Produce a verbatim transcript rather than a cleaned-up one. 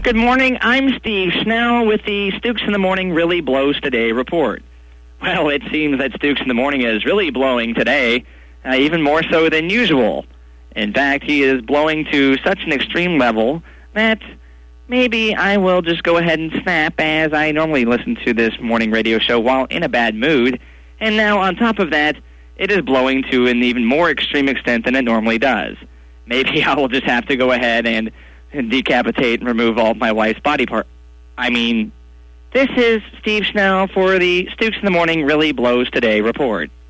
Good morning. I'm Steve Snell with the Stooks in the Morning Really Blows Today report. Well, it seems that Stooks in the Morning is really blowing today, uh, even more so than usual. In fact, he is blowing to such an extreme level that maybe I will just go ahead and snap, as I normally listen to this morning radio show while in a bad mood. And now, on top of that, it is blowing to an even more extreme extent than it normally does. Maybe I will just have to go ahead and, and decapitate and remove all of my wife's body parts. I mean, this is Steve Snell for the Stooks in the Morning Really Blows Today report.